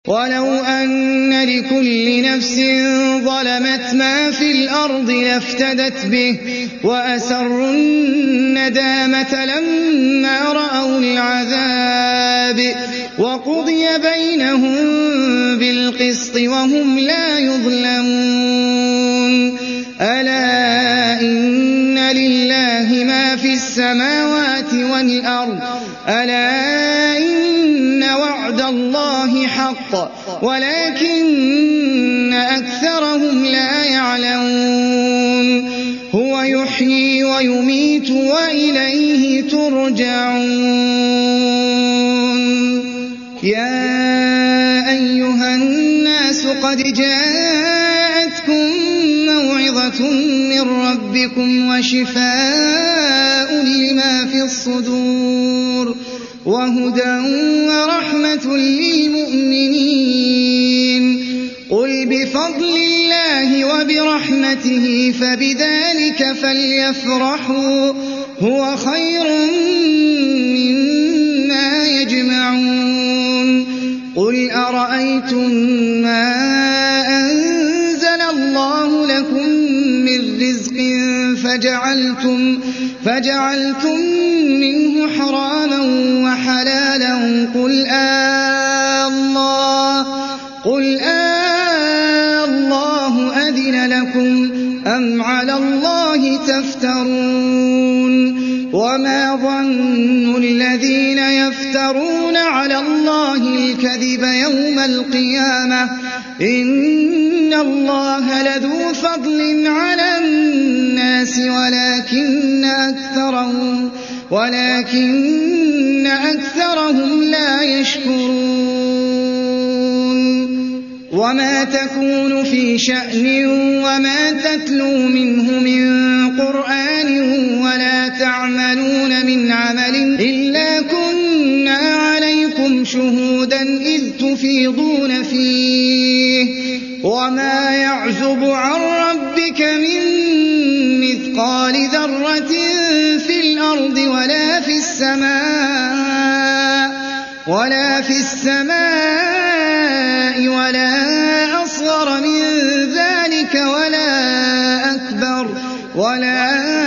وَلَوْ أَنَّ لِكُلِّ نَفْسٍ ظَلَمَتْ مَا فِي الْأَرْضِ لَافْتَدَتْ بِهِ وَأَسَرُّوا النَّدَامَةَ لَمَّا رَأَوُا الْعَذَابَ وَقُضِيَ بَيْنَهُم بِالْقِسْطِ وَهُمْ لَا يُظْلَمُونَ أَلَا إِنَّ لِلَّهِ مَا فِي السَّمَاوَاتِ وَالْأَرْضِ أَلَا إِنَّ وَعْدَ اللَّهِ حَقٌّ وَلَكِنَّ أَكْثَرَهُمْ لَا يَعْلَمُونَ هُوَ يُحْيِي وَيُمِيتُ وَإِلَيْهِ تُرْجَعُونَ يَا أَيُّهَا النَّاسُ قَدْ جَاءَتْكُم مَّوْعِظَةٌ مِّن رَّبِّكُمْ وَشِفَاءٌ لِّمَا فِي الصُّدُورِ وَهُدًى وَرَحْمَةٌ لِّلْمُؤْمِنِينَ قُلْ بِفَضْلِ اللَّهِ وَبِرَحْمَتِهِ فَبِذَٰلِكَ فَلْيَفْرَحُوا هُوَ خَيْرٌ مِّمَّا يَجْمَعُونَ قُلْ أَرَأَيْتُم مَّا أَنزَلَ اللَّهُ لَكُم مِّن رِّزْقٍ فَجَعَلْتُم مِّنْهُ حَرَامًا وَحَلَالًا قُلْ اللَّهُ أَذِنَ لَكُمْ أَمْ عَلَى اللَّهِ تَفْتَرُونَ وَمَا ظَنُّ الَّذِينَ يَفْتَرُونَ عَلَى اللَّهِ الْكَذِبَ يَوْمَ الْقِيَامَةِ إِنَّ اللَّهَ لَذُو فَضْلٍ عَلَى النَّاسِ وَلَكِنَّ أَكْثَرَهُمْ لَا يَشْكُرُونَ وَمَا تَكُونُ فِي شَأْنٍ وَمَا تَتْلُو مِنْهُ مِن قُرْآنٍ وَلَا تَعْمَلُونَ مِنْ عَمَلٍ إِلَّا كُنَّا عَلَيْكُمْ شُهُودًا إِذْ تُفِيضُونَ فِيهِ وَمَا يَعْزُبُ عَن رَّبِّكَ مِن مِّثْقَالِ ذَرَّةٍ فِي الْأَرْضِ وَلَا فِي السَّمَاءِ وَلَا أَصْغَرَ مِن ذَٰلِكَ وَلَا أَكْبَرَ وَلَا